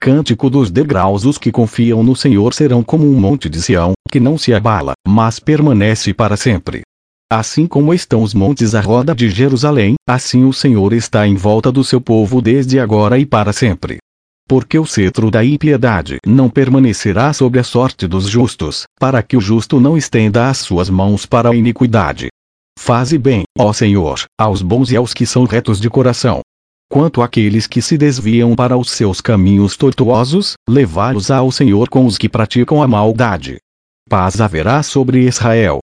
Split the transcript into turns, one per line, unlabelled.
Cântico dos degraus: os que confiam no Senhor serão como um monte de Sião, que não se abala, mas permanece para sempre. Assim como estão os montes à roda de Jerusalém, assim o Senhor está em volta do seu povo desde agora e para sempre. Porque o cetro da impiedade não permanecerá sobre a sorte dos justos, para que o justo não estenda as suas mãos para a iniquidade. Faze bem, ó Senhor, aos bons e aos que são retos de coração. Quanto àqueles que se desviam para os seus caminhos tortuosos, levá-los ao Senhor com os que praticam a maldade. Paz haverá sobre Israel,